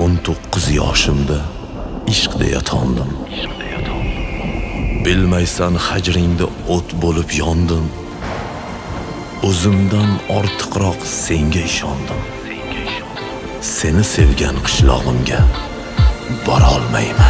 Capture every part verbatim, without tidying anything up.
o'n to'qqiz yoshimda ishq deya tondim. Bilmaysan hajringda o't bo'lib yondim. O'zimdan ortiqroq senga ishondim. Seni sevgan qishlog'imga bora olmayman.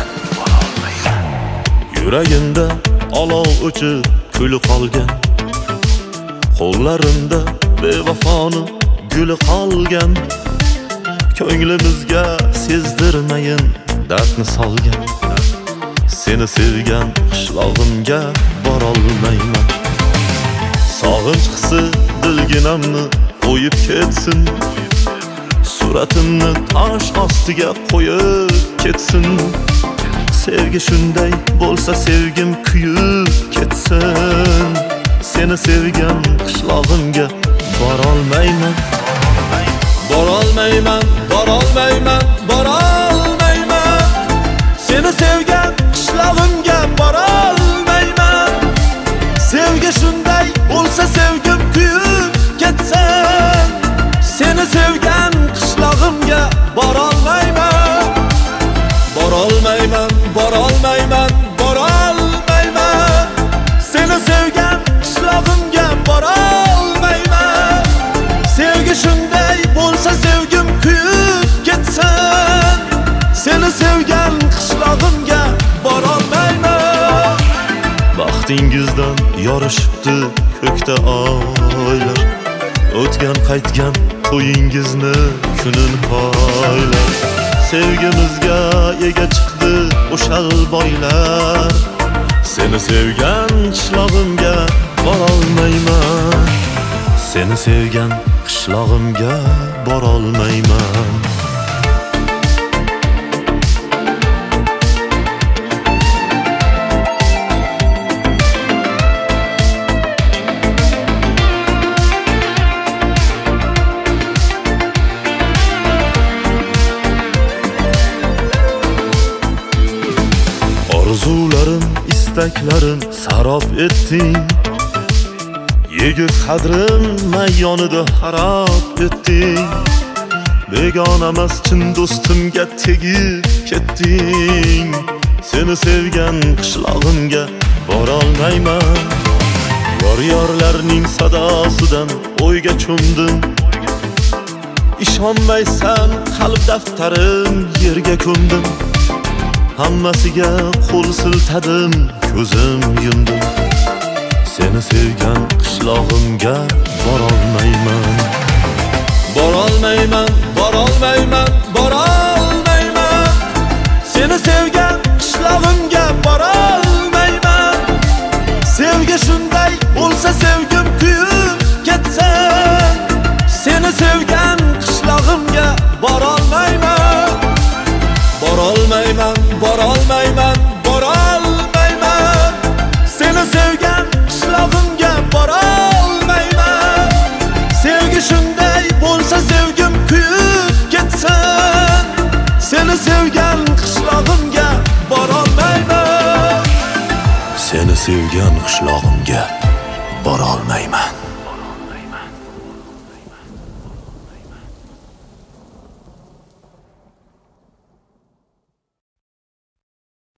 Yuragimda olov o'chib kuli qolgan, qo'llarimda bevafoni guli qolgan. Ko'nglimizga sezdirmayin dardni solgan. Seni sevgan qishlog'imga bora olmayman. Sog'inch hissi dilginamni qo'yib ketsin. Suratimni tosh ostiga qo'yib ketsin. Sevgi shunday bo'lsa sevgim kuyib ketsin. Seni sevgan qishlog'imga bora olmayman. Bora olmayman, bora olmayman, bora olmayman. Seni sevgan qishlog'imga bora olmayman. Sevgi shunday bo'lsa sevgim kuyib ketsin. Seni sevgan qishlog'imga bora olmayman. Bora olmayman, bora olmayman, bora olmayman. Seni sevgan qishlog'imga bora olmayman. Sevgi shunday bo'lsa sevgim kuyib ketsin. Seni sevgan qishlog'imga bora olmayman. Baxtingizdan yorishibdi ko'kda oylar. O'tgan qaytgan to'yingizni kunin poylar. Sevgimizga ega chiqdi o'shal boylar. Seni sevgan qishlog'imga bora olmayman. Seni sevgan qishlog'imga bora olmayman. Orzularim, istaklarim sarob etding. Yigit qadrim mayyonida xarob etding. Begonamas chin do'stimga tegib ketding. Seni sevgan qishlog'imga bora olmayman. Yorlarning sadosidan o'yga cho'mdim. Ishonmaysan qalb daftarim yerga ko'mdim. Hammasiga qo'l siltadim, ko'zim yumdim. Seni sevgan qishlog'imga bora olmayman. Bora olmayman, bora olmayman, bora olmayman. Seni sevgan qishlog'imga bora olmayman. Sevgi shunday bo'lsa sevgim kuyib ketsin. Seni sevgan qishlog'imga bora olmayman. Bora olmayman, bora olmayman, bora olmayman. Seni sevgan qishlog'imga bora olmayman. Sevgi shunday bo'lsa sevgim kuyib ketsin. Seni sevgan qishlog'imga bora olmayman. Seni sevgan qishlog'imga bora olmayman.